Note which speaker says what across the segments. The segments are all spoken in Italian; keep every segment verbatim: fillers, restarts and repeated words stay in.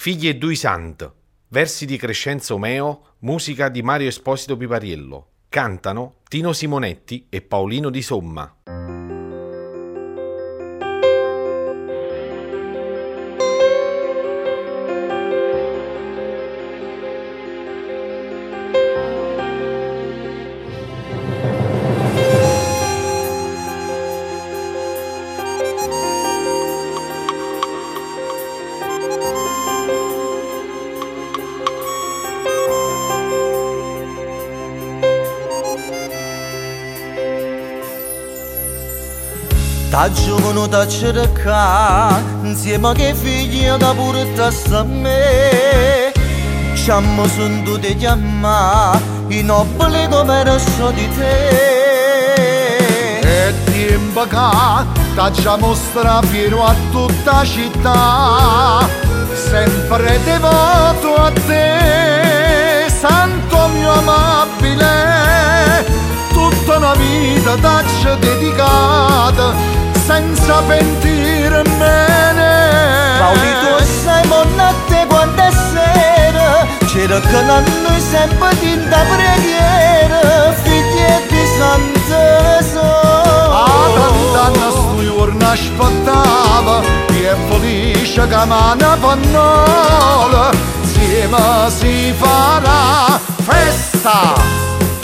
Speaker 1: Figli e due sant, versi di Crescenzo Omeo, musica di Mario Esposito Pipariello. Cantano Tino Simonetti e Paolino Di Somma.
Speaker 2: Da giovane da cercare, insieme che figli da portarsi a me. Ci hanno sentito di chiamare, i nobili come so di te.
Speaker 3: E tempo che t'ha mostrato fiero a tutta la città, sempre devoto a te, santo mio amabile. Tutta una vita t'ha dedicata, senza pentirmene.
Speaker 2: Paolito sai monate quando è sera, cercano a noi sempre tinta preghiera, figli di Santa Sola.
Speaker 3: A tant'anni sto giorno aspettava, e è felice che mana pannola, insieme si farà festa.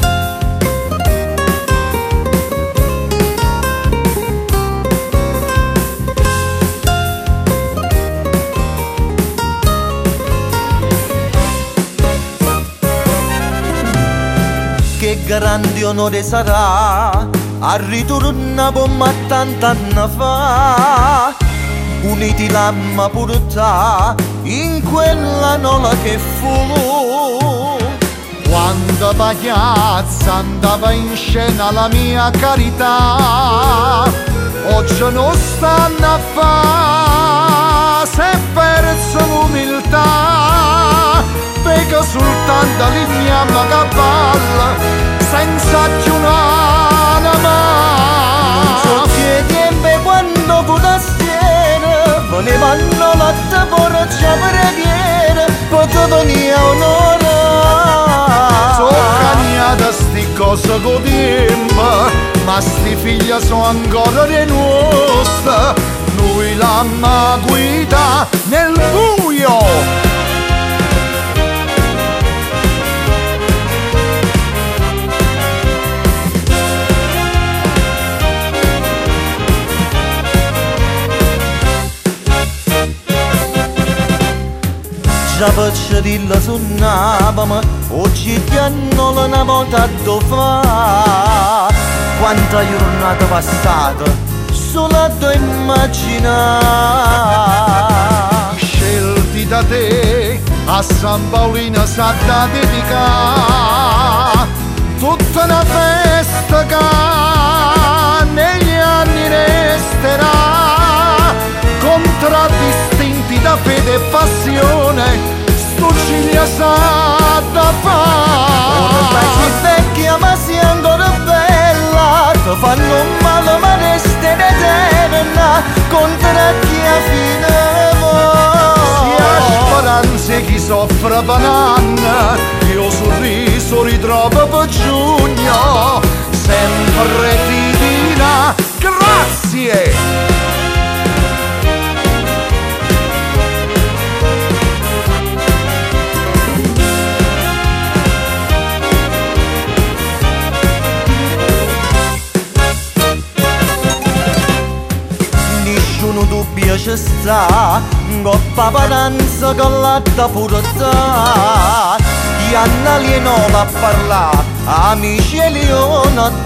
Speaker 2: Che grande onore sarà a ritornare come tant'anni fa, uniti l'amma portà in quella nola che fu.
Speaker 3: Quando pagliazza andava in scena la mia carità, oggi non stanno a fa, si è persa l'umiltà, perché soltanto l'igniamo cavalla senza più un'anima.
Speaker 2: So che tempo quando potassiere volevano la porcia preghiera, poco venia onore.
Speaker 3: So cagnata sti cose con tempo, ma sti figli sono ancora le nostre, noi l'amma guida nel buio.
Speaker 2: Già faccio dirla suonavamo, oggi pianno una volta a fa. Quanta giornata passata, solo a tu immaginare.
Speaker 3: Scelti da te, a San Paolino s'ha da dedicare, tutta una festa che negli anni resterà, contraddistinti da fede e passione, sto ciglia sa da fare.
Speaker 2: Ormai sei vecchia ma sei ancora bella, ti fanno male ma resta in eterna, contracchia fino
Speaker 3: si ha speranze chi soffre per anni, io sorriso ritrovo per giugno, sempre ti dirà grazie.
Speaker 2: Nessuno dubbio ci sta, coppa paranza con l'atta purtà. Gli anni alienò a parlare, amici e leone a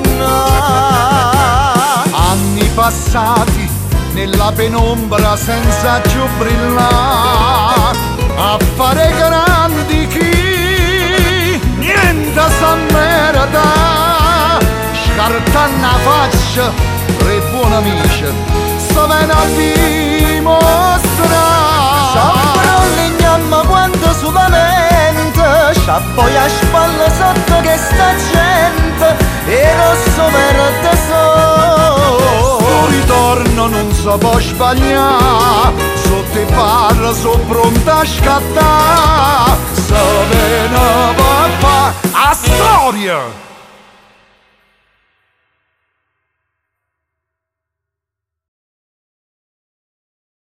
Speaker 2: tornare.
Speaker 3: Anni passati nella penombra senza più brillare, a fare grandi chi niente sa merita, scartando la faccia tre buoni amici, sto bene a dimostrare.
Speaker 2: Sopra l'ignamma quando solamente c'ha poi a spalle sotto che sta gente, e rosso verde sole.
Speaker 3: Sto ritorno uno non si può sbagliare, sotto i parla sono pronta a scattare, se ve ne va a storia!